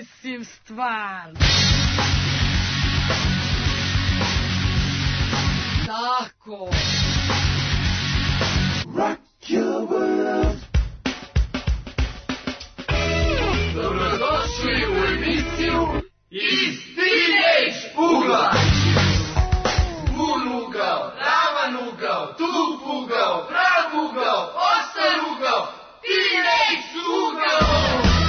mislim stvarno. Tako. Rock your world. Dobrodošli u emisiju Iz Teenage ugla. Mun ugao, ravan ugao, tup ugao, prav ugao, ostar ugao, Teenage ugao.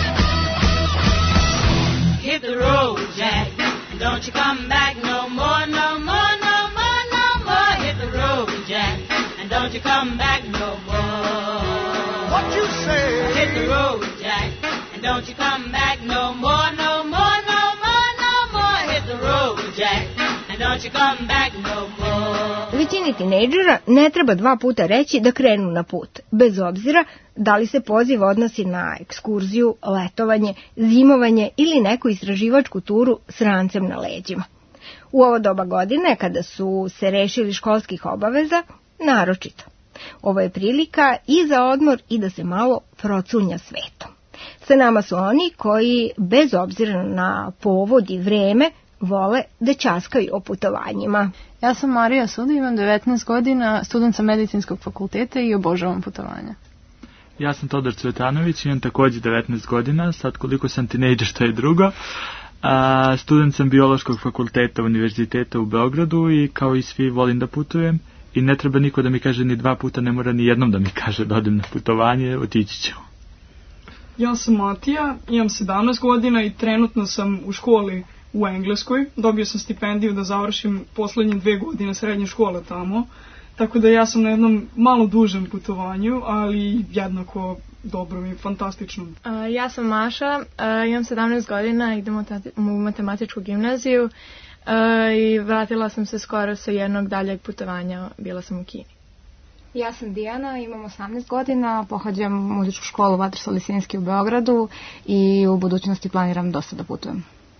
Hit the road, Jack, don't you come back no more, no more, no more, no more. Hit the road, Jack, and don't you come back no more. What you say? Hit the road, Jack, and don't you come back no more, no more, no more, no more. Hit the road, Jack, and don't you come back no more. Većini tinejdžera ne treba 2 puta reći da krenu na put, bez obzira da li se poziv odnosi na ekskurziju, letovanje, zimovanje ili neku istraživačku turu s rancem na leđima. U ovo doba godine, kada su se rešili školskih obaveza, naročito. Ovo je prilika i za odmor i da se malo procunja svetom. Sa nama su oni koji, bez obzira na povod i vreme, vole da ćaskaju o putovanjima. Ja sam Marija Suda, imam 19 godina, student sam medicinskog fakulteta i obožavam putovanja. Ja sam Todor Cvetanović, imam također 19 godina, sad koliko sam tinejdžer to je drugo. Student sam biološkog fakulteta Univerziteta u Beogradu i kao i svi volim da putujem i ne treba niko da mi kaže ni 2 puta, ne mora ni jednom da mi kaže da odem na putovanje, otići ću. Ja sam Matija, imam 17 godina i trenutno sam u školi u Engleskoj. Dobio sam stipendiju da završim poslednje 2 godine srednje škole tamo. Tako da ja sam na jednom malo dužem putovanju, ali jednako dobrom i fantastičnom. Ja sam Maša, imam 17 godina, idem u matematičku gimnaziju i vratila sam se skoro sa jednog daljeg putovanja, bila sam u Kini. Ja sam Dijana, imam 18 godina, pohađam muzičku školu Vatrso Lisinski u Beogradu i u budućnosti planiram dosta da putujem.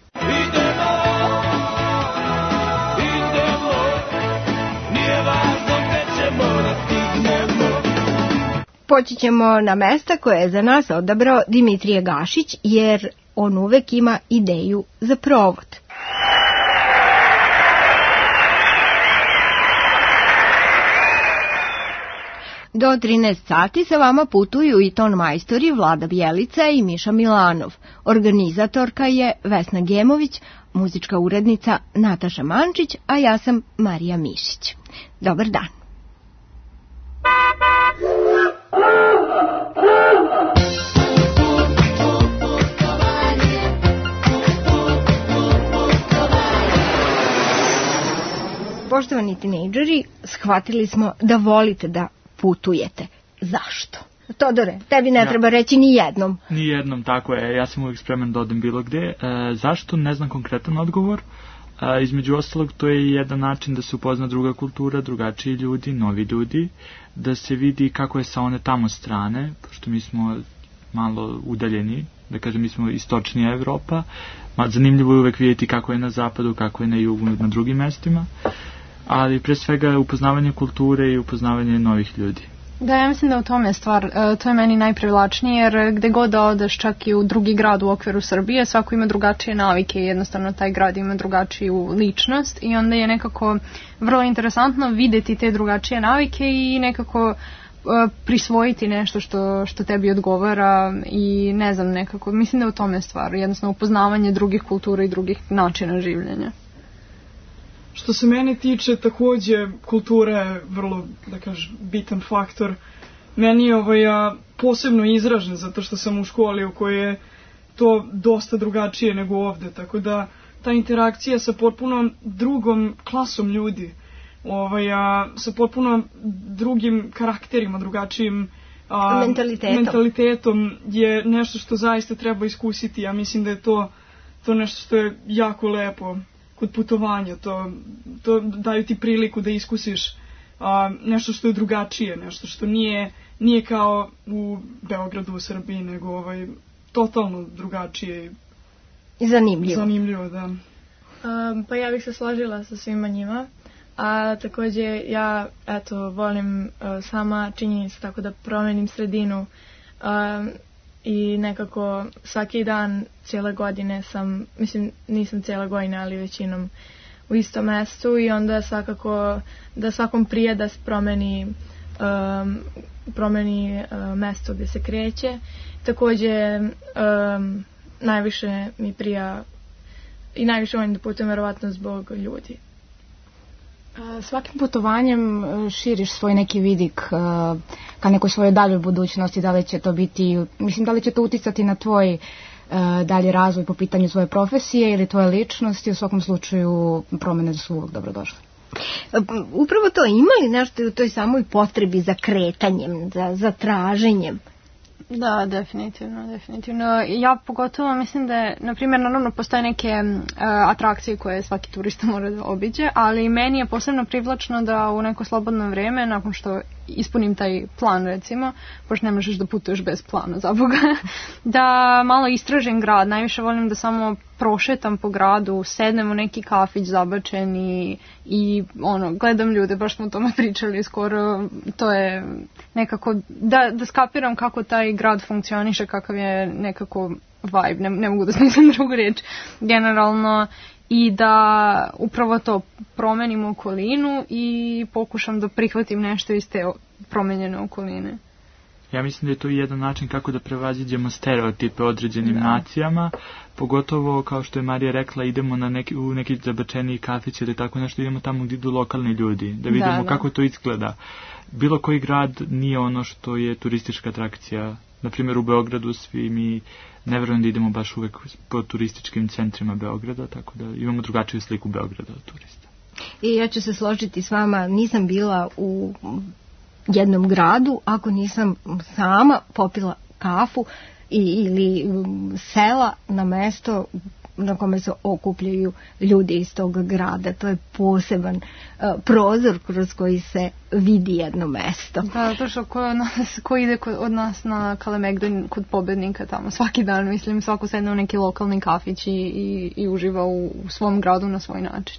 Poći ćemo na mesta koje je za nas odabrao Dimitrije Gašić, jer on uvek ima ideju za provod. Do 13 sati sa vama putuju i ton majstori Vlada Bjelica i Miša Milanov. Organizatorka je Vesna Gemović, muzička urednica Nataša Mančić, a ja sam Marija Mišić. Dobar dan. Poštovani tinejdžeri, shvatili smo da volite da putujete. Zašto? Todore, tebi ne treba reći ni jednom. Ni jednom, tako je. Ja sam uvijek spreman da odem bilo gde. Zašto? Ne znam konkretan odgovor. Između ostalog, to je jedan način da se upozna druga kultura, drugačiji ljudi, novi ljudi, da se vidi kako je sa one tamo strane, pošto mi smo malo udaljeni, da kažem, mi smo istočnija Evropa. Zanimljivo je uvek vidjeti kako je na zapadu, kako je na jugu, na drugim mestima. Ali pre svega upoznavanje kulture i upoznavanje novih ljudi. Da, ja mislim da u tome je stvar, to je meni najprivlačnije, jer gde god da odeš, čak i u drugi grad u okviru Srbije, svako ima drugačije navike i jednostavno taj grad ima drugačiju ličnost i onda je nekako vrlo interesantno videti te drugačije navike i nekako prisvojiti nešto što tebi odgovara i ne znam, nekako, mislim da u tome je stvar, jednostavno upoznavanje drugih kultura i drugih načina življenja. Što se mene tiče, takođe, kultura je vrlo, da kažem, bitan faktor. Meni je posebno izražen, zato što sam u školi u kojoj je to dosta drugačije nego ovde, tako da ta interakcija sa potpuno drugom klasom ljudi, sa potpuno drugim karakterima, drugačijim mentalitetom je nešto što zaista treba iskusiti. Ja mislim da je to nešto što je jako lepo kod putovanja, to daju ti priliku da iskusiš nešto što je drugačije, nešto što nije kao u Beogradu, u Srbiji, nego totalno drugačije i zanimljivo. Zanimljivo, da. Pa ja bih se složila sa svima njima, a takođe ja, volim sama činjenica tako da promenim sredinu i nekako svaki dan cijele godine sam, mislim nisam cijele godine, ali većinom u istom mestu i onda svakako da svakom prije da se promeni mesto gdje se kreće. Također najviše mi prija i najviše volim da putujem verovatno zbog ljudi. Svakim putovanjem širiš svoj neki vidik ka nekoj svojoj daljoj budućnosti, da li će to biti, mislim da li će to uticati na tvoj dalji razvoj po pitanju tvoje profesije ili tvoje ličnosti, u svakom slučaju promjene su uvijek dobrodošle. Upravo to, ima li nešto u toj samoj potrebi za kretanjem, za traženjem? Da, definitivno. Ja pogotovo mislim da je, na primjer, naravno postoje neke atrakcije koje svaki turista mora da obiđe, ali meni je posebno privlačno da u neko slobodno vrijeme, nakon što ispunim taj plan, recimo, pošto ne možeš da putuješ bez plana, za Boga, da malo istražim grad. Najviše volim da samo prošetam po gradu, sednem u neki kafić zabačen i gledam ljude, baš smo o tome pričali skoro. To je nekako da skapiram kako taj grad funkcioniše, kakav je nekako vibe, ne mogu da smislim drugu riječ generalno, i da upravo to promenim okolinu i pokušam da prihvatim nešto iz te promenjene okoline. Ja mislim da je to jedan način kako da prevaziđemo stereotipe određenim nacijama, pogotovo kao što je Marija rekla, idemo u neki zabačeniji kafić ili tako nešto, idemo tamo gdje idu lokalni ljudi, da vidimo kako to izgleda. Bilo koji grad nije ono što je turistička atrakcija. Na primjer u Beogradu svi mi ne vjerujem da idemo baš uvek po turističkim centrima Beograda, tako da imamo drugačiju sliku Beograda od turista. I ja ću se složiti s vama, nisam bila u jednom gradu ako nisam sama popila kafu ili sela na mesto na kome se okupljaju ljudi iz tog grada. To je poseban prozor kroz koji se vidi jedno mesto. Da, to što ko ide od nas na Kalemegdan kod Pobednika tamo svaki dan, mislim, svako sedne u neki lokalni kafić i uživa u svom gradu na svoj način.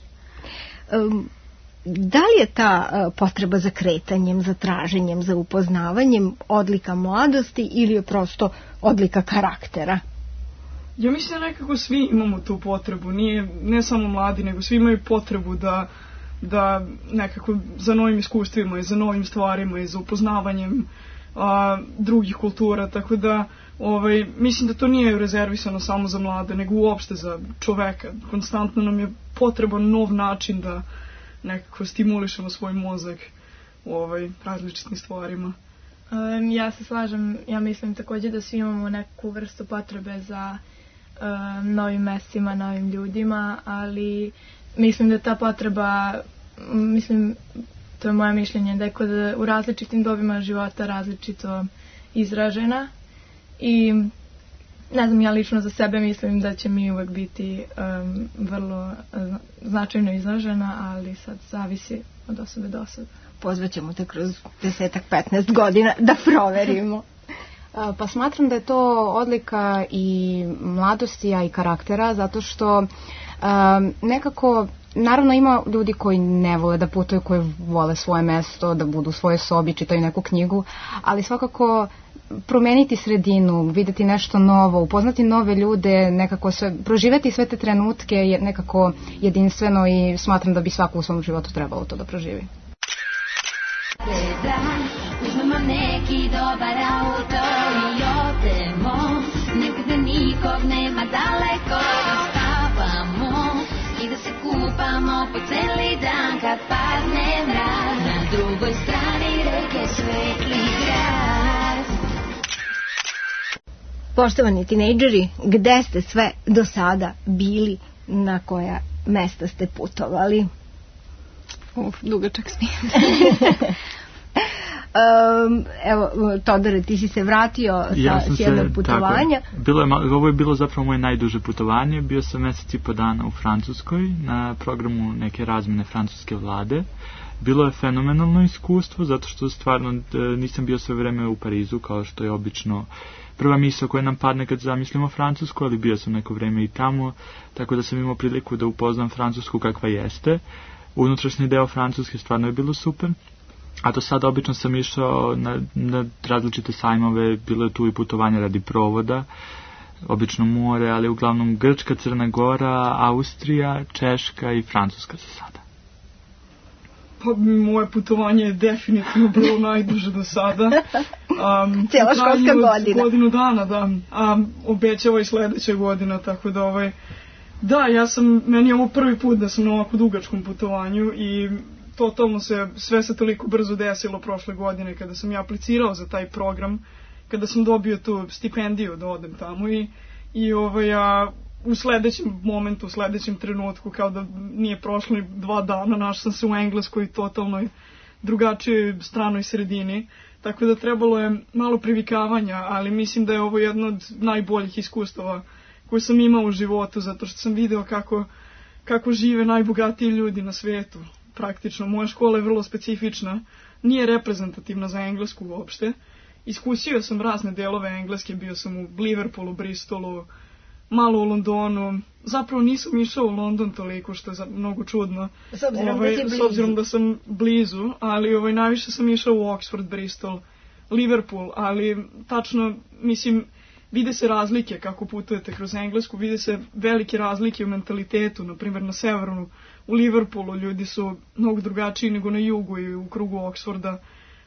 Da li je ta potreba za kretanjem, za traženjem, za upoznavanjem odlika mladosti ili je prosto odlika karaktera? Ja mislim da nekako svi imamo tu potrebu, ne samo mladi, nego svi imaju potrebu da nekako za novim iskustvima i za novim stvarima i za upoznavanjem drugih kultura, tako da mislim da to nije rezervisano samo za mlade, nego uopšte za čoveka. Konstantno nam je potreban nov način da nekako stimulišemo svoj mozak u različitim stvarima. Ja se slažem, ja mislim također da svi imamo neku vrstu potrebe za novim mestima, novim ljudima, ali mislim da ta potreba, to je moje mišljenje, da je u različitim dobima života različito izražena i ne znam, ja lično za sebe mislim da će mi uvek biti vrlo značajno izražena, ali sad zavisi od osobe do osobe. Pozvaćemo te kroz 10-15 godina da proverimo. Pa smatram da je to odlika i mladosti, a i karaktera, zato što nekako, naravno ima ljudi koji ne vole da putuju, koji vole svoje mesto, da budu u svojoj sobi, čitaju neku knjigu, ali svakako promeniti sredinu, vidjeti nešto novo, upoznati nove ljude, nekako proživjeti sve te trenutke je nekako jedinstveno i smatram da bi svako u svom životu trebalo to da proživi. Uzmemo neki dobar auto i odemo, nekde nikog nema daleko, spavamo i da se kupamo po celi dan kad padne mrak, na drugoj strani reke svetli grad. Poštovani tinejdžeri, gde ste sve do sada bili, na koja mesta ste putovali? Dugačak smijem. Evo, Todore, ti si se vratio s jednog putovanja. Ovo je bilo zapravo moje najduže putovanje. Bio sam mjesec i po dana u Francuskoj na programu neke razmjene francuske vlade. Bilo je fenomenalno iskustvo, zato što stvarno nisam bio sve vreme u Parizu, kao što je obično prva misao koja nam padne kad zamislimo Francusku, ali bio sam neko vreme i tamo, tako da sam imao priliku da upoznam Francusku kakva jeste. Unutrašnji deo Francuske stvarno je bilo super. A do sada obično sam išao na različite sajmove, bilo je tu i putovanje radi provoda, obično more, ali uglavnom Grčka, Crna Gora, Austrija, Češka i Francuska za sada. Pa moje putovanje je definitivno bilo najduže do sada. Cijela školska godina. Godinu dana, da. Obećava i sledeća godina, tako da da, meni je ovo prvi put da sam na ovako dugačkom putovanju i totalno sve se toliko brzo desilo prošle godine kada sam ja aplicirao za taj program, kada sam dobio tu stipendiju da odem tamo i u sledećem momentu, u sledećem trenutku, kao da nije prošlo ni 2 dana, našla sam se u engleskoj totalnoj drugačijoj stranoj sredini, tako da trebalo je malo privikavanja, ali mislim da je ovo jedno od najboljih iskustava koje sam imao u životu, zato što sam video kako žive najbogatiji ljudi na svetu. Praktično, moja škola je vrlo specifična, nije reprezentativna za englesku uopšte. Iskusio sam razne delove engleske, bio sam u Liverpoolu, Bristolu, malo u Londonu. Zapravo nisam išao u London toliko, što je mnogo čudno. S obzirom da sam blizu, ali najviše sam išao u Oxford, Bristol, Liverpool, ali tačno, mislim, vide se razlike kako putujete kroz Englesku, vide se velike razlike u mentalitetu, na primjer na severu, u Liverpoolu ljudi su mnogo drugačiji nego na jugu i u krugu Oxforda,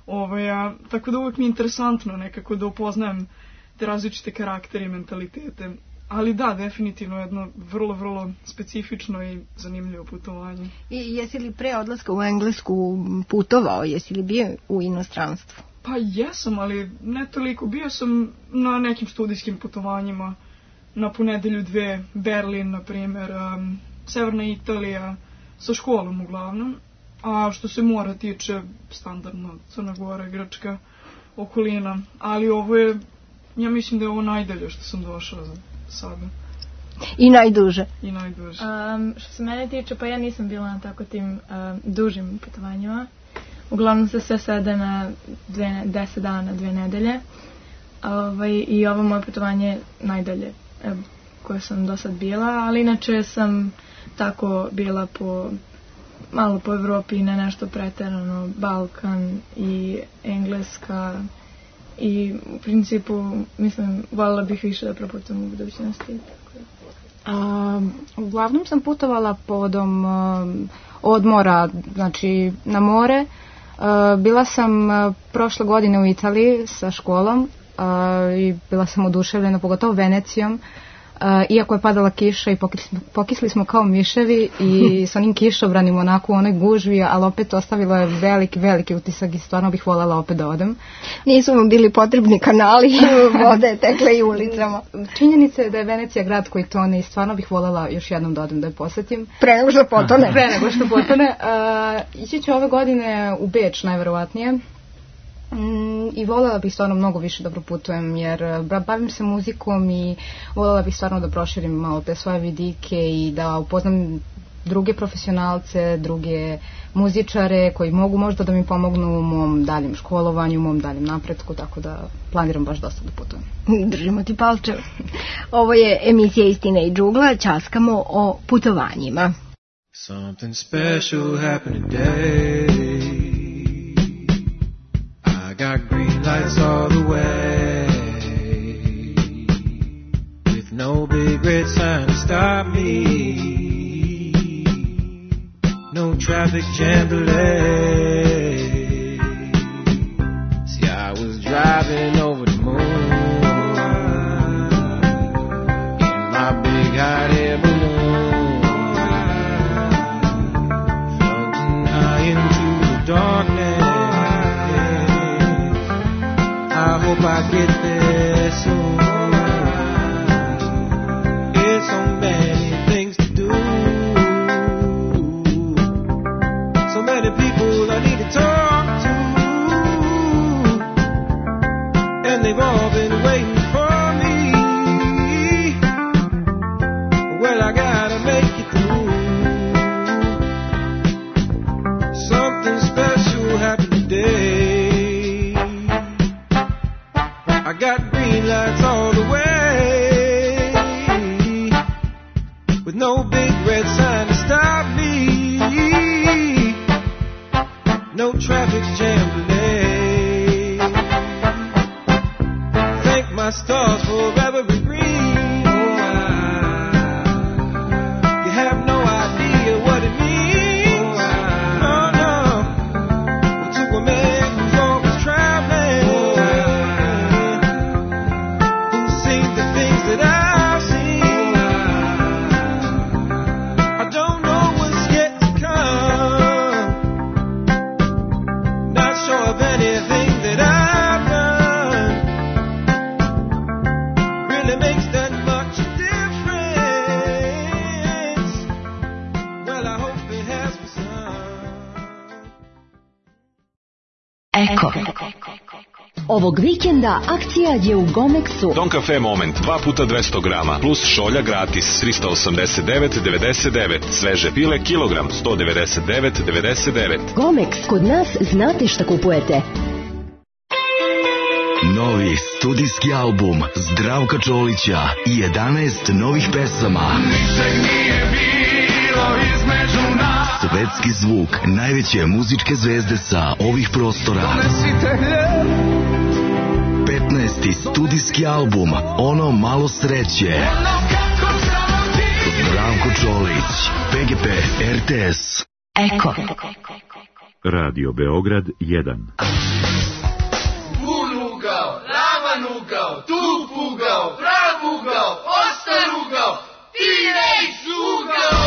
tako da uvijek mi je interesantno nekako da upoznajem te različite karaktere i mentalitete, ali da, definitivno jedno vrlo, vrlo specifično i zanimljivo putovanje. I jesi li pre odlaska u Englesku putovao, jesi li bio u inostranstvu? Pa jesam, ali ne toliko. Bio sam na nekim studijskim putovanjima, na ponedelju 2, Berlin, na primjer, Severna Italija, sa školom uglavnom. A što se mora tiče, standardno, Crna Gora, Grčka, okolina. Ali ja mislim da je ovo najdalje što sam došao za sada. I najduže. I najduže. Što se mene tiče, pa ja nisam bila na tako tim dužim putovanjima. Uglavnom se sve svede na 10 dana, 2 nedelje. I ovo moje putovanje je najdalje koje sam do sad bila, ali inače sam tako bila malo po Evropi i ne nešto preterano, Balkan i Engleska i u principu, mislim, voljela bih više da proputujem u budućnosti. Uglavnom sam putovala povodom odmora, znači na more. Bila sam prošle godine u Italiji sa školom i bila sam oduševljena, pogotovo Venecijom. Iako je padala kiša i pokisli smo kao miševi i s onim kišobranim onako u onoj gužvi, ali opet ostavilo je veliki utisak i stvarno bih voljela opet da odem. Nisu mu bili potrebni kanali, vode je tekla i ulicama. Činjenica je da je Venecija grad koji tone i stvarno bih voljela još jednom da odem da je posjetim. Pre nego što potone. Ići ću ove godine u Beč najverovatnije. I voljela bih stvarno mnogo više da proputujem jer bavim se muzikom i voljela bih stvarno da proširim malo te svoje vidike i da upoznam druge profesionalce, druge muzičare koji mogu možda da mi pomognu u mom daljem školovanju, u mom daljem napretku, tako da planiram baš dosta da putujem. Držimo ti palčeve. Ovo je emisija Istina i džugla, ćaskamo o putovanjima. Something special happened today. Got green lights all the way, with no big red sign to stop me, no traffic jam delay. See, I was driving over the moon in my big hot air balloon, floating high into the darkness. I hope I get there soon. There's so many things to do, so many people I need to talk to, and they've all been waiting for me. Well, I gotta make it through. Something special happened today. I got green lights all the way, with no big red sign to stop me, no traffic jam today. Thank my stars for every green. You have no idea what it means. No, no. It took a man who's always traveling, who's seen the things that I've seen. I don't know what's yet to come. Not sure of anything that I've done really makes that much difference. Well, I hope it has for some. Eko. Ovog vikenda akcija je u Gomexu. Don Cafe Moment 2 puta 200 grama plus šolja gratis 389,99. Sveže pile kilogram 199,99. Gomex, kod nas znate šta kupujete. Novi studijski album Zdravka Čolića i 11 novih pesama. Ničeg nije bilo između nas. Svetski zvuk najveće muzičke zvezde sa ovih prostora. Donesite hljeb. 15. studijski album Ono malo sreće. Ono kako zavodi. Zdravko Čolić, PGP RTS. Eko. Radio Beograd 1. Bun ugao, ravan ugao, tup ugao, prav ugao, ostar ugao, T-Rex ugao.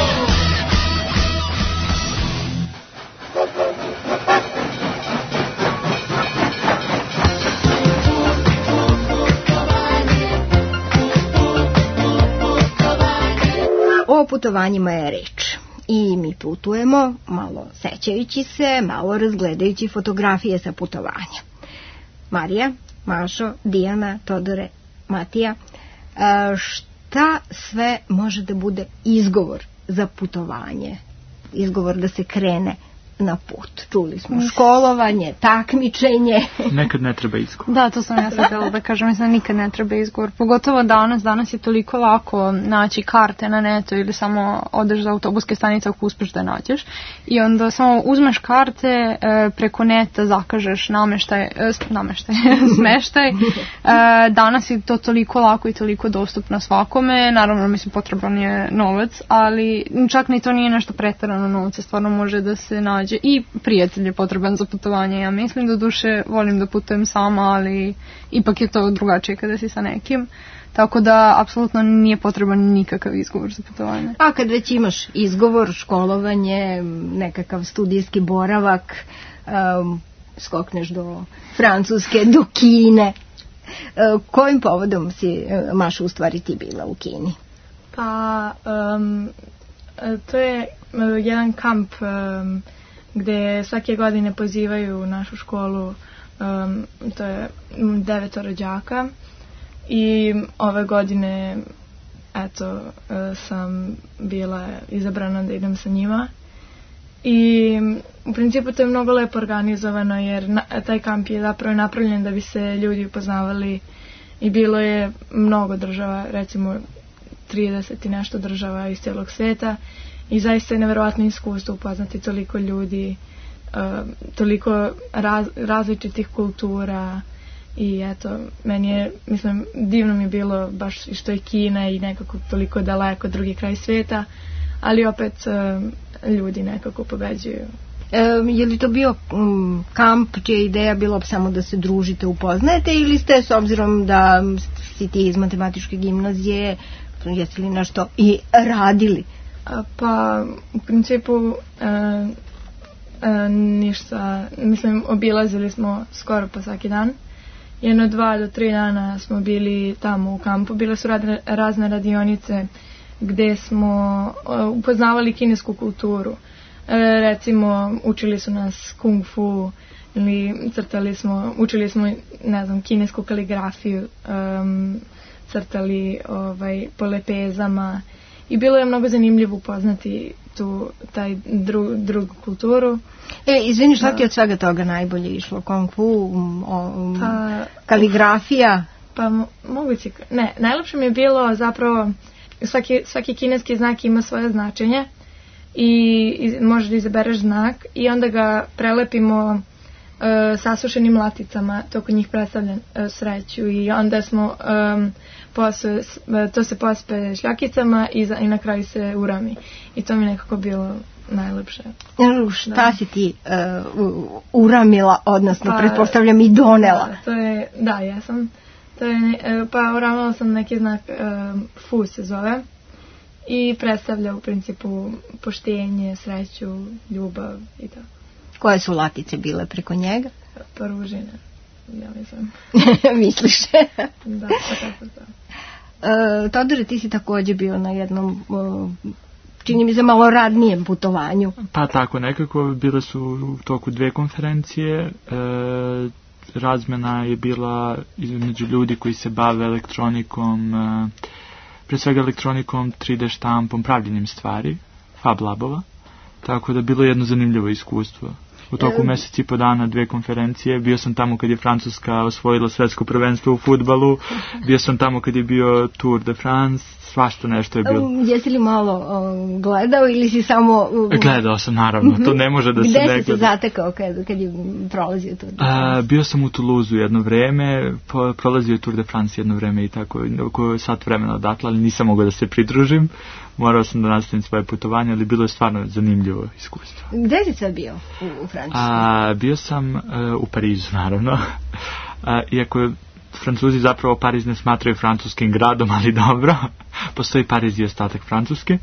O putovanjima je reč. I mi putujemo, malo sećajući se, malo razgledajući fotografije sa putovanja. Marija, Mašo, Dijana, Todore, Matija, šta sve može da bude izgovor za putovanje? Izgovor da se krene na put. Čuli smo školovanje, takmičenje. Nekad ne treba izgovor. Da, to sam ja sad htjela da kažem, mislim da nikad ne treba izgovor. Pogotovo danas je toliko lako naći karte na netu ili samo odeš za autobuske stanice ako uspeš da nađeš. I onda samo uzmeš karte, preko neta zakažeš smeštaj. Danas je to toliko lako i toliko dostupno svakome. Naravno, mislim, potreban je novac, ali čak ni to nije nešto preterano novca. Stvarno može da se nađe i prijatelj je potreban za putovanje. Ja mislim, do duše volim da putujem sama, ali ipak je to drugačije kada si sa nekim. Tako da, apsolutno nije potreban nikakav izgovor za putovanje. A kad već imaš izgovor, školovanje, nekakav studijski boravak, skokneš do Francuske, do Kine. Kojim povodom si, Maša, u stvari ti bila u Kini? Pa, to je jedan kamp gde svake godine pozivaju našu školu, to je 9 đaka i ove godine eto sam bila izabrana da idem sa njima i u principu to je mnogo lepo organizovano jer taj kamp je zapravo napravljen da bi se ljudi upoznavali i bilo je mnogo država, recimo 30 i nešto država iz cijelog sveta. I zaista je neverovatno iskustvo upoznati toliko ljudi, toliko različitih kultura i eto, meni je, mislim, divno mi je bilo baš što je Kina i nekako toliko daleko drugi kraj sveta, ali opet ljudi nekako pobeđuju. Je li to bio kamp čija ideja bilo samo da se družite, upoznajete ili ste, s obzirom da si ti iz matematičke gimnazije, jeste li nešto i radili? Pa, u principu ništa, mislim, obilazili smo skoro pa svaki dan. 1, 2 do 3 dana smo bili tamo u kampu, bile su razne radionice gde smo upoznavali kinesku kulturu. Recimo, učili su nas kung fu ili učili smo, ne znam, kinesku kaligrafiju, crtali po lepezama. I bilo je mnogo zanimljivo upoznati taj drugu kulturu. Izvini, šta ti od svega toga najbolje išlo? Kung fu, kaligrafija? Pa moguće. Ne, najlepše mi je bilo zapravo svaki kineski znak ima svoje značenje i možeš da izabereš znak i onda ga prelepimo sasušenim laticama, to kod njih predstavlja sreću i onda smo to se pospe šljakicama i na kraju se urami i to mi nekako bilo najlepše. Šta si ti uramila, odnosno pretpostavljam i donela? Jesam. Uramila sam neki znak FU se zove i predstavlja u principu poštenje, sreću, ljubav i tako. Koje su latice bile preko njega? Ružine, ja mislim. Misliš? Da, tako da. Todore, ti si također bio na jednom, čini mi se, malo radnijem putovanju. Pa tako, nekako bile su u toku 2 konferencije. Razmena je bila između ljudi koji se bave elektronikom, pre svega elektronikom, 3D štampom, pravljenjem stvari, Fab Labova. Tako da bilo jedno zanimljivo iskustvo. U toku mjesec i po dana 2 konferencije. Bio sam tamo kad je Francuska osvojila svetsko prvenstvo u fudbalu. Bio sam tamo kad je bio Tour de France. Svašta nešto je bilo. Jesi li malo gledao ili si samo... Gledao sam, naravno. To ne može da se ne gleda. Gde si se zatekao kad je prolazio Tour de France? Bio sam u Toulouseu jedno vreme. Prolazio je Tour de France jedno vreme i tako. Oko sat vremena odatle, ali nisam mogao da se pridružim. Morao sam da nastavim svoje putovanje, ali bilo je stvarno zanimljivo iskustvo. Gde si sad bio u Francuskoj? Bio sam u Parizu, naravno. Iako Francuzi zapravo Pariz ne smatraju francuskim gradom, ali dobro. Postoji Pariz i ostatak Francuske.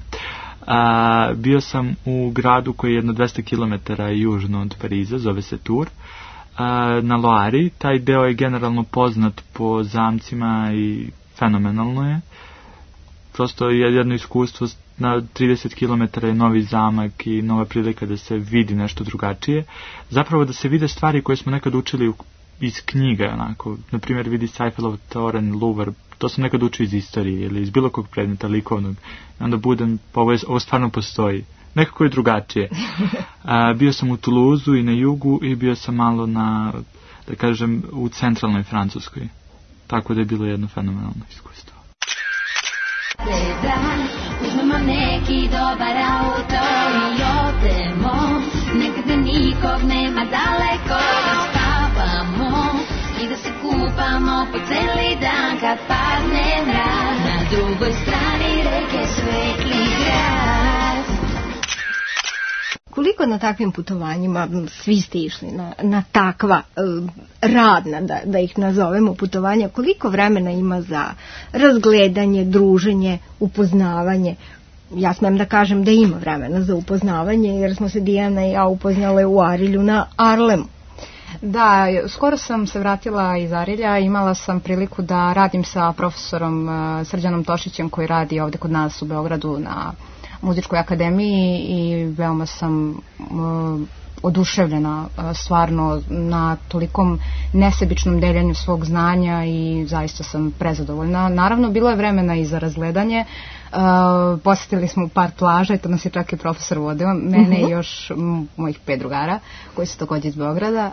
Bio sam u gradu koji je jedno 200 km južno od Pariza, zove se Tours, na Loari. Taj deo je generalno poznat po zamcima i fenomenalno je. Prosto je jedno iskustvo, na 30 km je novi zamak i nova prilika da se vidi nešto drugačije. Zapravo da se vide stvari koje smo nekad učili iz knjiga, onako. Naprimjer, vidi Eiffelov toren, Louvre, to sam nekad učio iz istorije ili iz bilo kog predmeta likovnog. I onda budem, pa ovo stvarno postoji. Nekako je drugačije. Bio sam u Toulouseu i na jugu i bio sam malo na, da kažem, u centralnoj Francuskoj. Tako da je bilo jedno fenomenalno iskustvo. Uzmemo neki dobar auto i odemo, nekde nikog nema daleko, da spavamo i da se kupamo po celi dan kad padne mrak, na drugoj strani reke svetli grad. Koliko na takvim putovanjima svi ste išli na takva radna, da ih nazovemo, putovanja, koliko vremena ima za razgledanje, druženje, upoznavanje? Ja smem da kažem da ima vremena za upoznavanje, jer smo se Dijana i ja upoznale u Arilju na Arlemu. Da, skoro sam se vratila iz Arilja, imala sam priliku da radim sa profesorom Srđanom Tošićem koji radi ovde kod nas u Beogradu na Muzičkoj akademiji i veoma sam oduševljena stvarno na tolikom nesebičnom deljenju svog znanja i zaista sam prezadovoljna. Naravno, bilo je vremena i za razgledanje. Posjetili smo par plaža i to nas je čak i profesor vodio, mene i još mojih 5 drugara koji su također iz Beograda.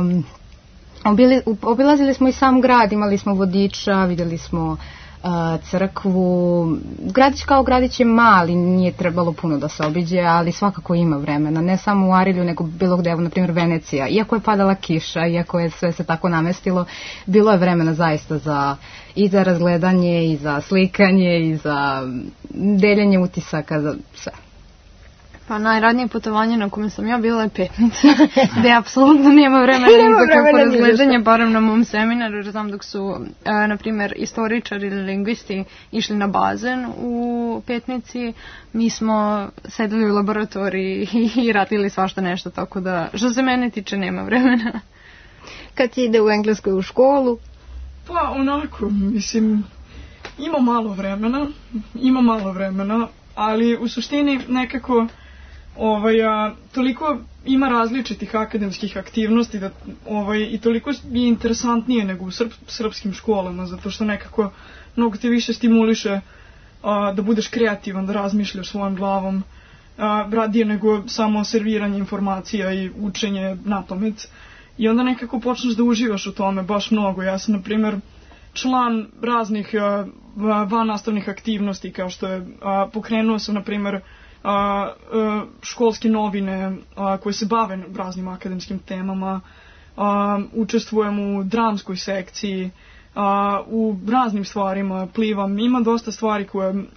Obilazili smo i sam grad, imali smo vodiča, vidjeli smo crkvu. Gradić kao gradić je mali, nije trebalo puno da se obiđe, ali svakako ima vremena, ne samo u Arilju, nego bilo gde, evo, na primjer Venecija. Iako je padala kiša, iako je sve se tako namestilo, bilo je vremena zaista i za razgledanje, i za slikanje, i za deljenje utisaka, za sve. Pa najradnije putovanje na kome sam ja bila je Petnica, gde apsolutno nema vremena ni za kako razgledanje, barem na mom seminaru, jer znam dok su, na primjer, istoričari ili lingvisti išli na bazen u Petnici, mi smo sedeli u laboratoriji i radili svašta nešto, tako da, što se mene tiče, nema vremena. Kad si ide u Engleskoj u školu? Pa onako, mislim, ima malo vremena, ali u suštini nekako toliko ima različitih akademskih aktivnosti i toliko je interesantnije nego u srpskim školama, zato što nekako mnogo te više stimuliše da budeš kreativan, da razmišljaš svojom glavom, radije nego samo serviranje informacija i učenje napamet. I onda nekako počneš da uživaš u tome baš mnogo. Ja sam, na primjer, član raznih vannastavnih aktivnosti, kao što je pokrenuo sam, na primjer, školske novine koje se bave raznim akademskim temama, učestvujem u dramskoj sekciji, u raznim stvarima, plivam, ima dosta stvari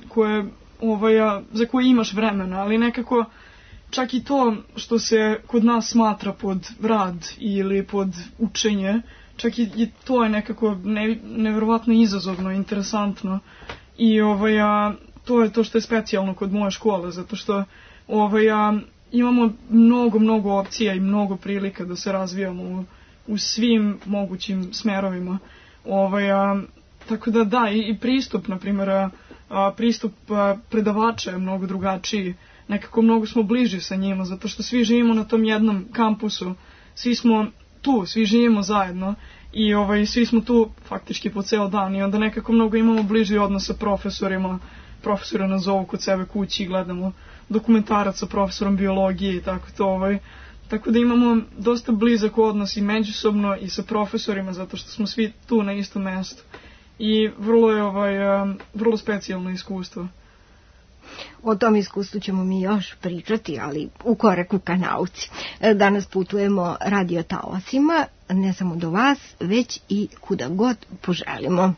za koje imaš vremena, ali nekako čak i to što se kod nas smatra pod rad ili pod učenje, čak i to je nekako nevjerovatno izazovno, interesantno i to je to što je specijalno kod moje škole, zato što imamo mnogo opcija i mnogo prilika da se razvijamo u svim mogućim smerovima. Tako da i pristup, na primjer, pristup predavača je mnogo drugačiji, nekako mnogo smo bliži sa njima, zato što svi živimo na tom jednom kampusu, svi smo tu, svi živimo zajedno i svi smo tu faktički po ceo dan i onda nekako mnogo imamo bliži odnos sa profesorima, profesora nas zovu kod sebe kući i gledamo dokumentarac sa profesorom biologije i tako to, tako da imamo dosta blizak odnos i međusobno i sa profesorima, zato što smo svi tu na istom mestu i vrlo specijalno iskustvo. O tom iskustvu ćemo mi još pričati, ali u koraku ka nauci. Danas putujemo radio talasima, ne samo do vas, već i kuda god poželimo.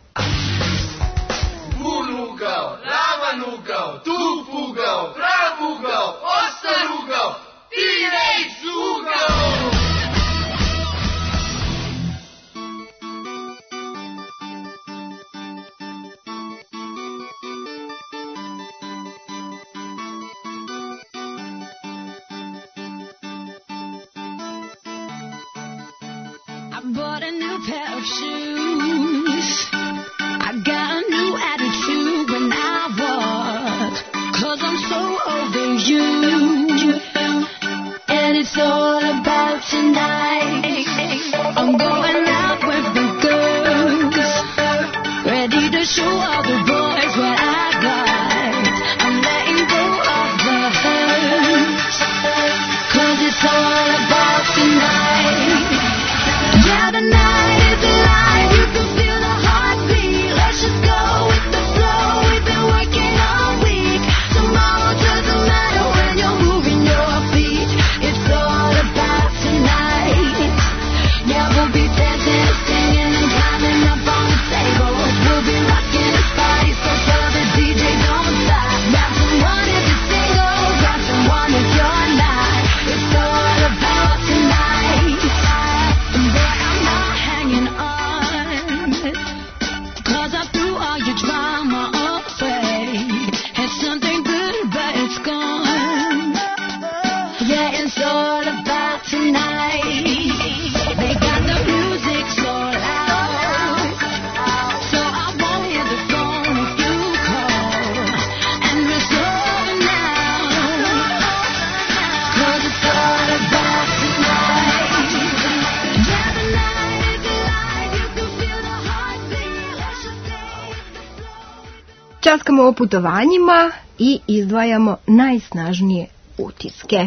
Bun ugao, ravan ugao, tup ugao, prav ugao, ostar ugao, T-Rex ugao! Bought a new pair of shoes. I got a new attitude when I walk, 'cause I'm so over you. And it's all about tonight. I'm going out with the girls, ready to show all the boys what I got. I'm letting go of the hurt, 'cause it's all about tonight. Yeah, the night is alive, you can feel the heartbeat. Let's just go with the flow, we've been working all week. Tomorrow doesn't matter when you're moving your feet. It's all about tonight. Yeah, we'll be dancing, singing and climbing up on the tables. We'll be rocking this party, so tell the DJ don't stop. Grab someone if you're single, grab someone if you're not. It's all about tonight. But I'm not hanging on, 'cause I threw all your drama away. It's something good, but it's gone. Yeah, it's all about tonight. They got the music so loud, so I won't hear the phone if you call. And it's over now, 'cause it's all about tonight. Yeah, the night is alive, you can feel the heartbeat. Let's just go with the flow. Časkamo o putovanjima i izdvajamo najsnažnije utiske.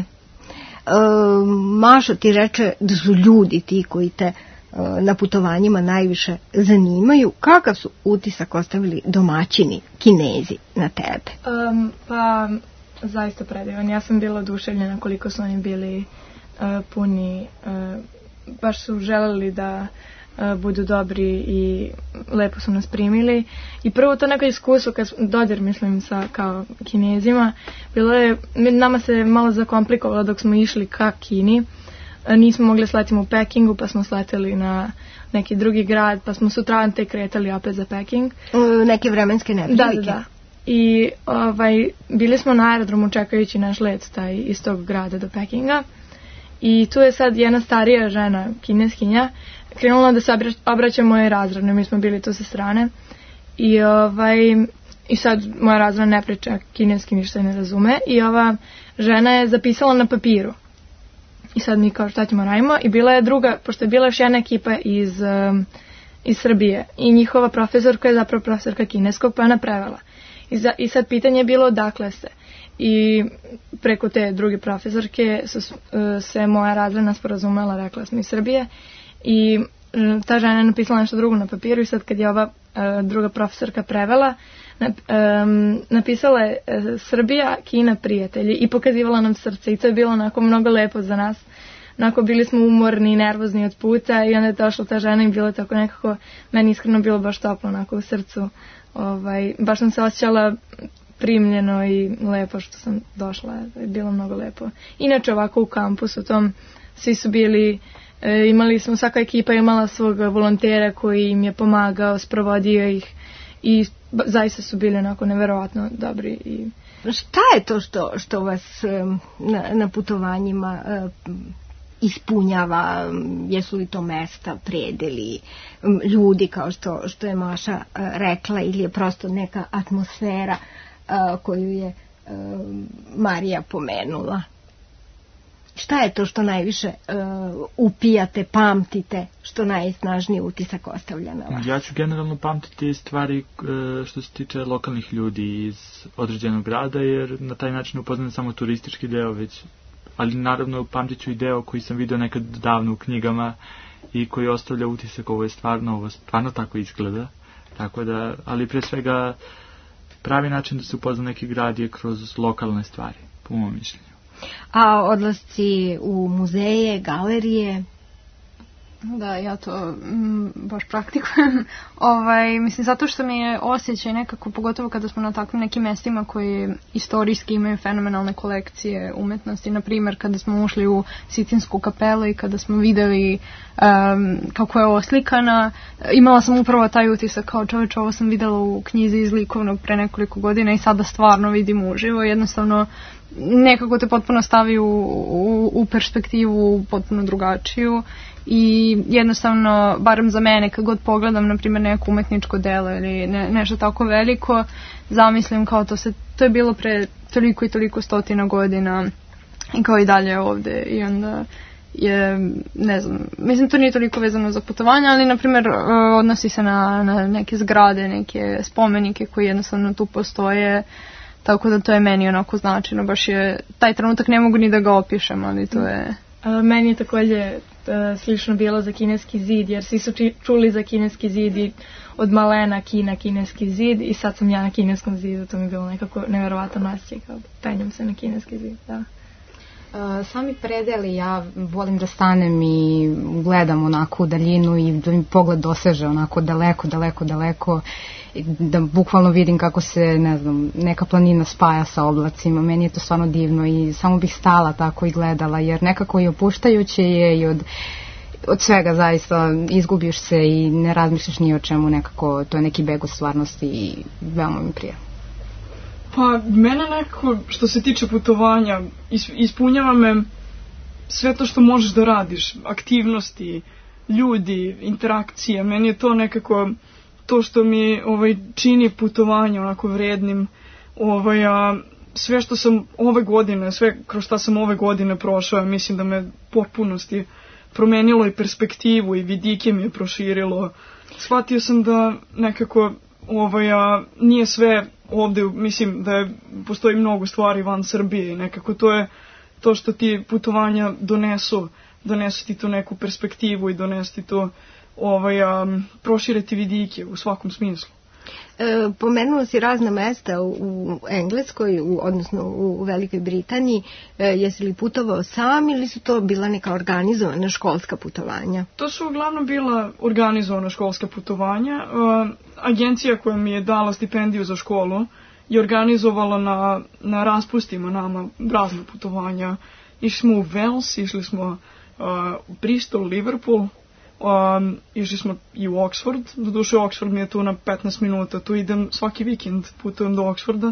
Maša ti reče da su ljudi ti koji te na putovanjima najviše zanimaju. Kakav su utisak ostavili domaćini, Kinezi, na tebe? Pa, zaista predivan. Ja sam bila oduševljena koliko su oni bili puni, baš su želeli da budu dobri i lepo su nas primili. I prvo to neko iskustvo, dodir mislim sa kao Kinezima, bilo je, nama se malo zakomplikovalo dok smo išli ka Kini. Nismo mogli sletimo u Pekingu, pa smo sleteli na neki drugi grad, pa smo sutradan te kretali opet za Peking. Neke vremenske neprilike. Da. I bili smo na aerodromu čekajući naš let taj iz tog grada do Pekinga. I tu je sad jedna starija žena, Kineskinja, krenula da se obraća moje razredne, mi smo bili tu sa strane. I sad moja razredna ne priča kineski, ništa ne razume. I ova žena je zapisala na papiru. I sad mi kao šta ćemo radimo. I bila je druga, pošto je bila još jedna ekipa iz Srbije. I njihova profesorka je zapravo profesorka kineskog, pa ona prevela. I sad pitanje je bilo odakle ste. I preko te druge profesorke se moja razredna sporazumela, rekla smo iz Srbije. I ta žena je napisala nešto drugo na papiru i sad kad je ova druga profesorka prevela, napisala je Srbija, Kina, prijatelji i pokazivala nam srce i to je bilo onako mnogo lepo za nas. Onako bili smo umorni i nervozni od puta i onda je došla ta žena i bilo tako nekako, meni iskreno bilo baš toplo onako u srcu. Baš sam se osjećala primljeno i lepo što sam došla, je bilo mnogo lepo. Inače ovako u kampusu tom svi su bili, imali smo, svaka ekipa imala svog volontera koji im je pomagao, sprovodio ih i zaista su bili onako neverovatno dobri. Šta je to što vas na putovanjima ispunjava? Jesu li to mesta, predeli, ljudi kao što je Maša rekla, ili je prosto neka atmosfera koju je Marija pomenula? Šta je to što najviše upijate, pamtite, što najsnažniji utisak ostavlja na vas? Ja ću generalno pamtiti stvari što se tiče lokalnih ljudi iz određenog grada, jer na taj način upoznam samo turistički deo, ali naravno pamtit ću i deo koji sam vidio nekad davno u knjigama i koji ostavlja utisak, ovo stvarno tako izgleda. Tako da, ali pre svega pravi način da se upozna neki grad je kroz lokalne stvari, po mom mišljenju. A odlasci u muzeje, galerije? Da, ja to baš praktikujem. Mislim, zato što mi je osjećaj nekako, pogotovo kada smo na takvim nekim mestima koji istorijski imaju fenomenalne kolekcije umetnosti. Na primjer, kada smo ušli u Sitinsku kapelu i kada smo videli kako je oslikana, imala sam upravo taj utisak kao čoveč, ovo sam videla u knjizi iz likovnog pre nekoliko godina i sada stvarno vidim uživo. Jednostavno, nekako te potpuno stavi u perspektivu potpuno drugačiju i jednostavno, barem za mene, kad god pogledam na primjer neko umetničko delo ili nešto tako veliko, zamislim kao to je bilo pre toliko i toliko stotina godina i kao i dalje ovde i onda je, ne znam, mislim to nije toliko vezano za putovanja, ali na primjer odnosi se na neke zgrade, neke spomenike koji jednostavno tu postoje. Tako da to je meni onako značajno, baš je, taj trenutak ne mogu ni da ga opišem, ali to je... Meni je također slično bilo za Kineski zid, jer svi su čuli za Kineski zid i od malena Kineski zid i sad sam ja na Kineskom zidu, to mi je bilo nekako nevjerovatan osjećaj, kao penjam se na Kineski zid, da. Sami predeli, ja volim da stanem i gledam onako u daljinu i da mi pogled doseže onako daleko, da bukvalno vidim kako se, ne znam, neka planina spaja sa oblacima. Meni je to stvarno divno i samo bih stala tako i gledala, jer nekako i opuštajuće je i od svega zaista izgubiš se i ne razmišljaš ni o čemu, nekako to je neki beg od stvarnosti i veoma mi prija. Pa mene nekako što se tiče putovanja ispunjava me sve to što možeš da radiš, aktivnosti, ljudi, interakcije. Meni je to nekako to što mi čini putovanje onako vrednim. Sve što sam ove godine, sve kroz šta sam ove godine prošao, mislim da me potpunosti promenilo i perspektivu i vidike mi je proširilo. Shvatio sam da nekako nije sve ovde, mislim da postoji mnogo stvari van Srbije i nekako to je to što ti putovanja donesu ti tu neku perspektivu i donesu ti to prošire ti vidike u svakom smislu. Pomenuo si razna mesta u Engleskoj, odnosno u Velikoj Britaniji. Jesi li putovao sam ili su to bila neka organizovana školska putovanja? To su uglavnom bila organizovana školska putovanja. Agencija koja mi je dala stipendiju za školu je organizovala na raspustima nama razne putovanja. Išli smo u Wales, išli smo u Bristol, Liverpool, išli smo i u Oxford. Doduše Oxford mi je tu na 15 minuta, tu idem svaki vikend, putujem do Oxforda.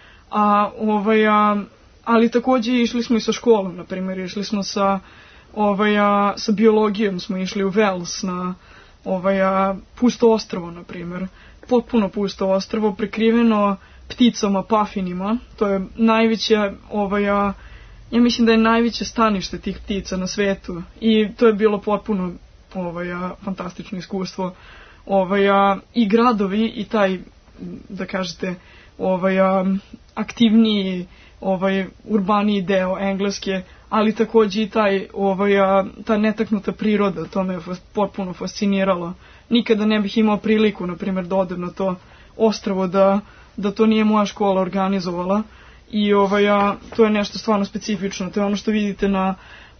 Ali također išli smo i sa školom, na primjer, išli smo sa biologijom, smo išli u Wales na pusto ostrvo, na primjer. Potpuno pusto ostrvo, prekriveno pticama, pafinima. To je najveća, ja mislim da je najveće stanište tih ptica na svetu i to je bilo potpuno fantastično iskustvo. I gradovi i taj, da kažete, aktivniji, urbaniji deo Engleske, ali također i ta netaknuta priroda, to me potpuno fasciniralo. nikada ne bih imao priliku, na primjer, da odem na to ostrvo, da to nije moja škola organizovala. I to je nešto stvarno specifično. To je ono što vidite na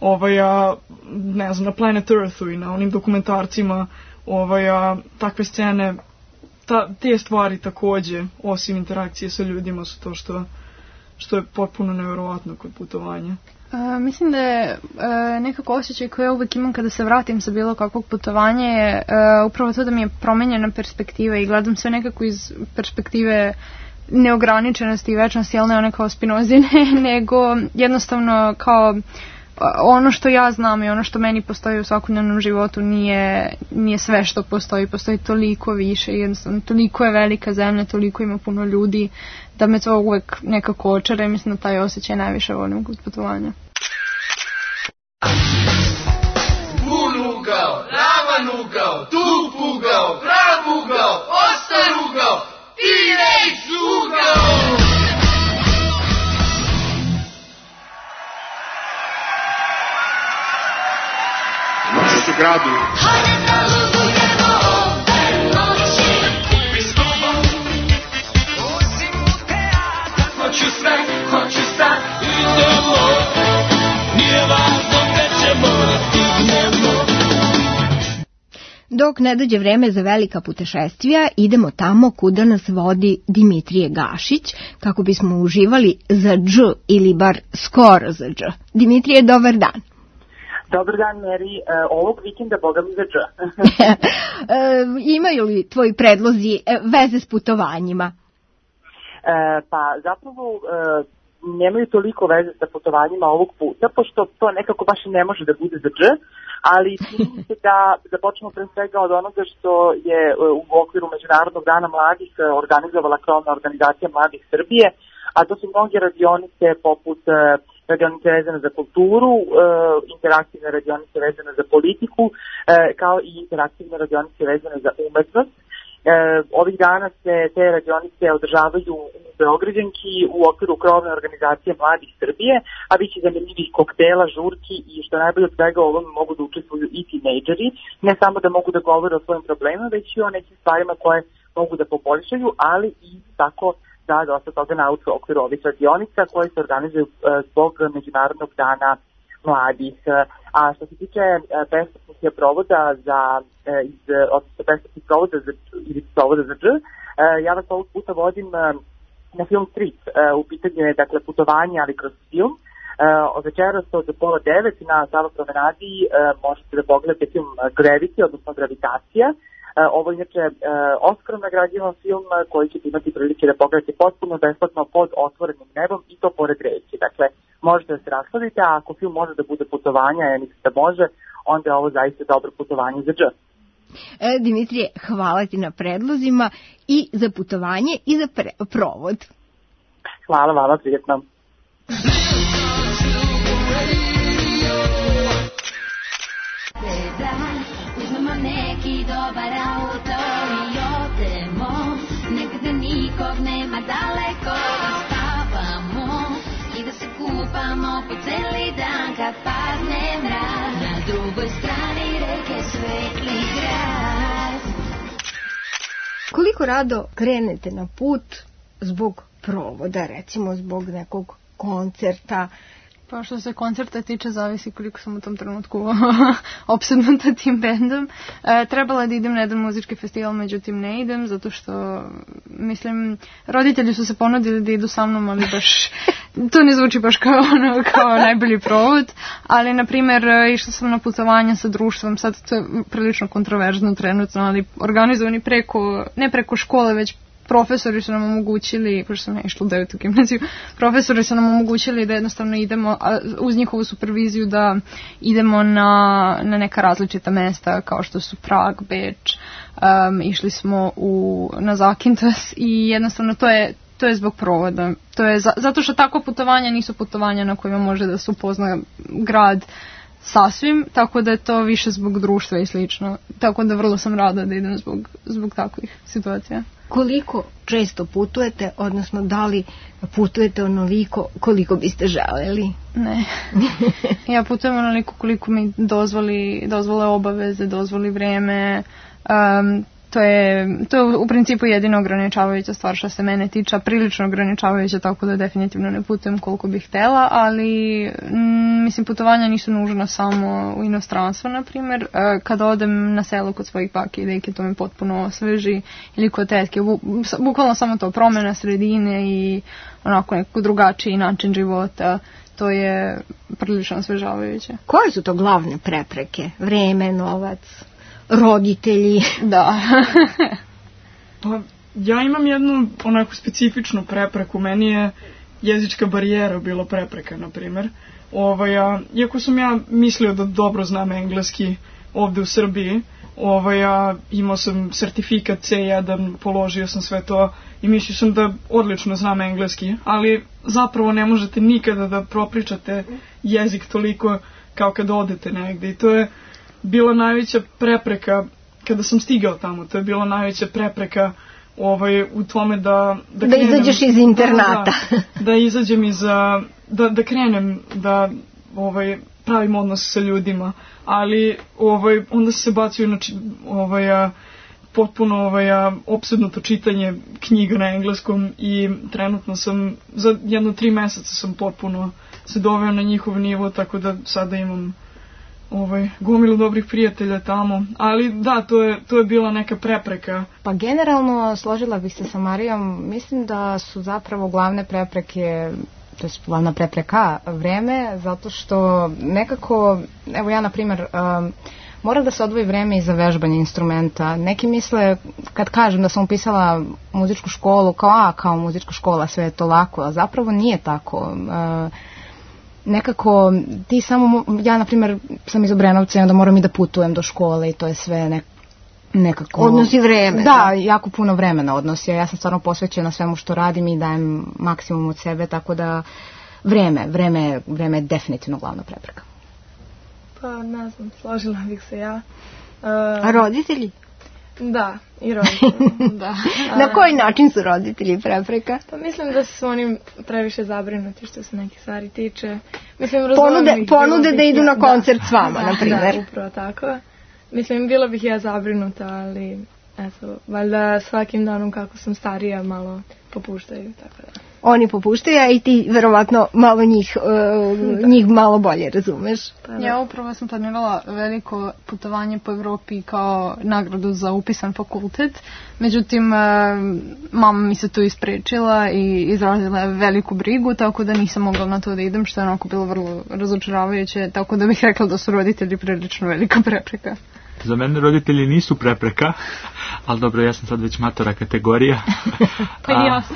ne znam, na Planet Earthu i na onim dokumentarcima, takve scene, te stvari takođe, osim interakcije sa ljudima, su to što je potpuno nevjerovatno kod putovanja. Mislim da je nekako osjećaj koji ja uvek imam kada se vratim sa bilo kakvog putovanja je upravo to da mi je promenjena perspektiva i gledam sve nekako iz perspektive neograničenosti i večnosti, ali ne one kao Spinozine, nego jednostavno kao ono što ja znam i ono što meni postoji u svakodnevnom životu nije sve što postoji toliko više, jednostavno toliko je velika zemlja, toliko ima puno ljudi, da me to uvek nekako očara i mislim da taj osjećaj najviše volim kod putovanja. Bun ugao, ravan ugao, tup ugao, prav ugao, ostar ugao, T-Rex ugao! Noć u gradu. Hajde da lutujemo ove noći. Kupi s tobom. Osim u teatr. Hoću sve, hoću sad. Idemo. Nije važno gde ćemo da stignemo. Dok ne dođe vreme za velika putešestvija, idemo tamo kuda nas vodi Dimitrije Gašić, kako bismo uživali za dž ili bar skoro za dž. Dimitrije, dobar dan. Dobar dan, Meri. Ovog vikenda, boga mi za dž. Imaju li tvoji predlozi veze s putovanjima? Pa zapravo nemaju toliko veze sa putovanjima ovog puta, pošto to nekako baš i ne može da bude za dž, ali čini se da započnemo pre svega od onoga što je u okviru Međunarodnog dana mladih organizovala krovna organizacija Mladih Srbije, a to su mnoge radionice poput radionice vezane za kulturu, interaktivne radionice vezane za politiku, kao i interaktivne radionice vezane za umetnost. Ovih dana se te radionice održavaju u Beograđanki u okviru krovne organizacije Mladih Srbije, a biće zanimljivih koktela, žurki i što najbolje od svega ovome mogu da učestvuju i tinejdžeri, ne samo da mogu da govore o svojim problemima, već i o nekim stvarima koje mogu da poboljšaju, ali i tako da dosta toga nauče u okviru ovih radionica koje se organizuju zbog Međunarodnog dana mladih. A što se tiče besplatnih provoda provoda za dž, ja vas ovog puta vodim na film Street. U pitanju je dakle putovanje, ali kroz film. Večeras od 8:30 na Sava promenadi možete da pogledate film Gravity, odnosno Gravitacija. Ovo je inače Oskarom nagrađen film koji ćete imati prilike da pogledate potpuno besplatno pod otvorenim nebom i to pored reke. Dakle, možete da se rashodite, a ako film može da bude putovanja, ja mislim da može, onda je ovo zaista dobro putovanje za dž. Dimitrije, hvala ti na predlozima i za putovanje i za provod. Hvala, vama, prijetno. Uzmemo neki dobar auto i odemo, negde nikog nema daleko, da spavamo i da se kupamo po celi dan kad padne mrak. Na drugoj strani reke svetli grad. Koliko rado krenete na put zbog provoda, recimo zbog nekog koncerta? Pa što se koncerta tiče, zavisi koliko sam u tom trenutku opsednuta tim bendom. Trebala da idem na jedan muzički festival, međutim ne idem, zato što, mislim, roditelji su se ponudili da idu sa mnom, ali baš, to ne zvuči baš kao najbolji provod, ali, na primjer, išla sam na putovanja sa društvom, sad to je prilično kontroverzno trenutno, ali organizovani ne preko škole, već profesori su nam omogućili, pošto sam ja išla u 9. gimnaziju, profesori su nam omogućili da jednostavno idemo, uz njihovu superviziju da idemo na neka različita mesta, kao što su Prag, Beč, išli smo na Zakynthos i jednostavno to je zbog provoda. To je zato što tako putovanja nisu putovanja na kojima može da se upozna grad sasvim, tako da je to više zbog društva i slično. Tako da vrlo sam rada da idem zbog takvih situacija. Koliko često putujete, odnosno da li putujete onoliko koliko biste želeli? Ne. Ja putujem onoliko koliko mi dozvole obaveze, dozvoli vreme. To je u principu jedino ograničavajuća stvar što se mene tiče, prilično ograničavajuća, tako da definitivno ne putujem koliko bih htjela, ali mislim putovanja nisu nužno samo u inostranstvo, na primjer. Kada odem na selo kod svojih bake i deke, to me potpuno osveži, ili kod tetke, bukvalno samo to, promjena sredine i onako neko drugačiji način života, to je prilično osvežavajuće. Koje su to glavne prepreke? Vreme, novac, roditelji? Da. Pa, ja imam jednu onako specifičnu prepreku. Meni je jezička barijera bila prepreka, na primjer. Iako sam ja mislio da dobro znam engleski ovde u Srbiji, imao sam sertifikat C1, položio sam sve to i mislio sam da odlično znam engleski, ali zapravo ne možete nikada da propričate jezik toliko kao kad odete negde, i to je bila najveća prepreka kada sam stigao tamo. To je bila najveća prepreka u tome da izađeš iz internata. Da izađem da krenem da pravim odnos sa ljudima, ali onda se bacio potpuno opsednuto čitanje knjiga na engleskom i trenutno sam za 1-3 meseca sam potpuno se doveo na njihov nivo, tako da sada imam gomilu dobrih prijatelja tamo, ali da, to je bila neka prepreka. Pa generalno složila bih se sa Marijom, mislim da su zapravo glavne prepreke, to je glavna prepreka vreme, zato što nekako, evo ja na primjer, mora da se odvoji vreme i za vežbanje instrumenta. Neki misle, kad kažem da sam upisala muzičku školu, kao muzička škola, sve je to lako, a zapravo nije tako. Nekako ti samo, ja na primjer sam iz Obrenovca i onda moram i da putujem do škole i to je sve nekako... Odnosi vreme. Da, jako puno vremena odnosi. Ja sam stvarno posvećena svemu što radim i dajem maksimum od sebe, tako da vreme je definitivno glavna prepreka. Pa ne znam, složila bih se ja. A roditelji? Da, i roditelji. Da. Na koji način su roditelji prepreka? Pa mislim da su oni previše zabrinuti što se neke stvari tiče. Mislim, ponude da idu na koncert s vama, na primjer. Da, upravo tako. Mislim, bila bih ja zabrinuta, ali eto, valjda svakim danom kako sam starija malo popuštaju, tako da. Oni popuštaju, a i ti verovatno malo njih malo bolje razumeš. Ja upravo sam planirala veliko putovanje po Evropi kao nagradu za upisan fakultet. Međutim, mama mi se tu isprečila i izrazila veliku brigu, tako da nisam mogla na to da idem, što je onako bilo vrlo razočaravajuće, tako da bih rekla da su roditelji prilično velika prepreka. Za mene roditelji nisu prepreka, ali dobro, ja sam sad već matora kategorija. Pa i ja sam.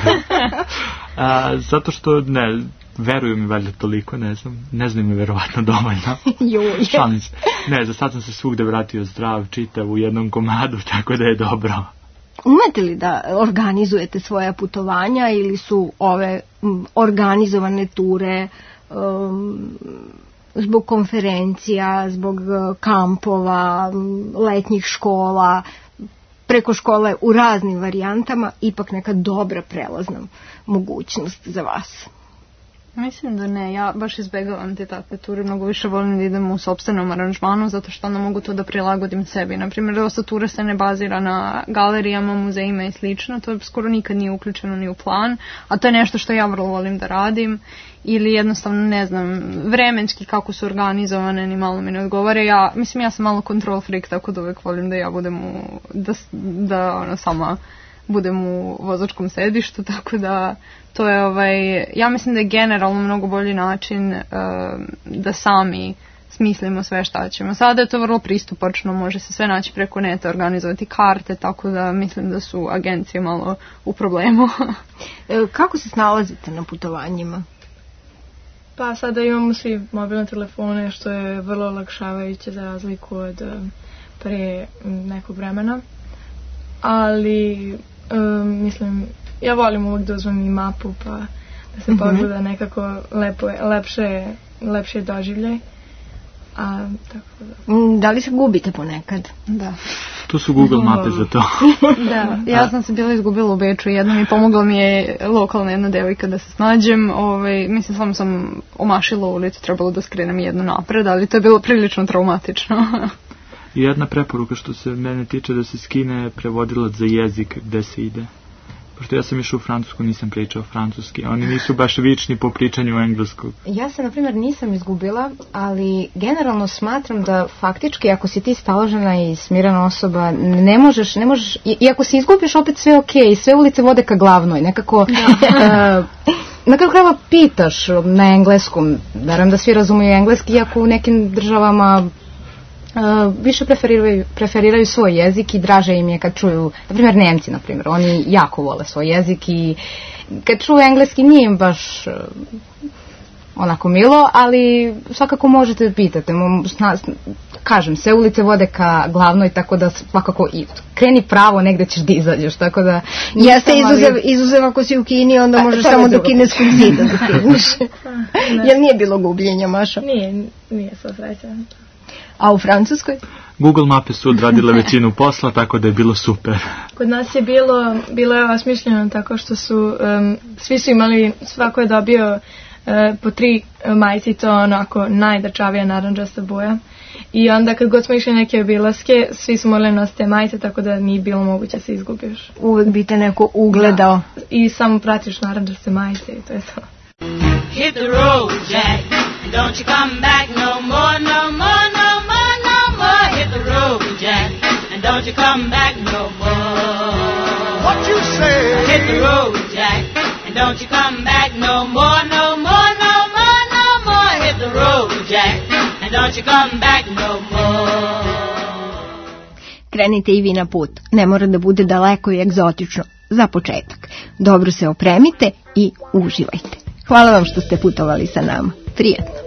Zato što ne veruju mi valjda toliko, ne znam mi verovatno dovoljno. Šalim se. Ne, za sad sam se svugde vratio zdrav, čitav u jednom komadu, tako da je dobro. Umete li da organizujete svoja putovanja ili su ove organizovane ture zbog konferencija, zbog kampova, letnjih škola, preko škole u raznim varijantama, ipak neka dobra prelazna mogućnost za vas? Mislim da ne, ja baš izbegavam te takve ture, mnogo više volim da idem u sopstvenom aranžmanu, zato što onda mogu to da prilagodim sebi. Naprimjer, dosta ture se ne bazira na galerijama, muzejima i slično, to skoro nikad nije uključeno ni u plan, a to je nešto što ja vrlo volim da radim, ili jednostavno, ne znam, vremenski kako su organizovane, ni malo mi ne odgovore. Ja sam malo control freak, tako da uvek volim da ja budem sama budem u vozačkom sedištu, tako da to je ja mislim da je generalno mnogo bolji način da sami smislimo sve šta ćemo. Sada je to vrlo pristupačno, može se sve naći preko neta, organizovati karte, tako da mislim da su agencije malo u problemu. Kako se snalazite na putovanjima? Pa sada imamo svi mobilne telefone, što je vrlo olakšavajuće za razliku od pre nekog vremena. Ali mislim, ja volim uvijek da uzmem i mapu pa da se pogleda nekako lepše doživljaj. Tako da. Da li se gubite ponekad? Da. Tu su Google mape za to. Da, ja sam se bila izgubila u Beču jednom i pomogla mi je lokalna jedna devojka da se snađem. Mislim, samo sam omašila ulicu, trebalo da skrenem jednu napred, ali to je bilo prilično traumatično. I jedna preporuka što se mene tiče da se skine prevodilac za jezik gde se ide. Pošto ja sam išao u Francusku, nisam pričao francuski. Oni nisu baš vični po pričanju engleskog. Ja se, na primjer, nisam izgubila, ali generalno smatram da faktički, ako si ti staložena i smirena osoba, ne možeš, i ako se izgubiš, opet sve okej, sve ulice vode ka glavnoj, nekako... Na kraju krajeva pitaš na engleskom, verujem da svi razumiju engleski, iako u nekim državama više preferiraju svoj jezik i draže im je kad čuju, na primjer Nemci, na primjer, oni jako vole svoj jezik i kad čuju engleski nije im baš onako milo, ali svakako možete pitati. Kažem, sve ulice vode ka glavnoj, tako da svakako kreni pravo, negde ćeš da izađeš, tako da... Jeste izuzev ako si u Kini, onda možeš samo do kineskog zida da stigneš. Jel nije bilo gubljenja, Maša? Nije sva sreća. A u Francuskoj? Google mape su odradile većinu posla, tako da je bilo super. Kod nas je bilo je osmišljeno tako što su, svi su imali, svako je dobio po 3 majice, to onako najdrčavija narandžasta boja. I onda kad god smo išli neke obilaske, svi su morali nositi te majice, tako da nije bilo moguće se izgubiš. Uvek bi te neko ugledao. Da. I samo pratiš narandžaste majice i to je to. Hit the road, Jack, and don't you come back no more, no more, no more, no more. Hit the road, Jack, and don't you come back no more. What you say? Hit the road, Jack, and don't you come back no more, no more, no more, no more. Hit the road, Jack, and don't you come back no more. Krenite i vi na put. Ne mora da bude daleko i egzotično. Za početak. Dobro se opremite i uživajte. Hvala vam što ste putovali sa nama. Prijatno.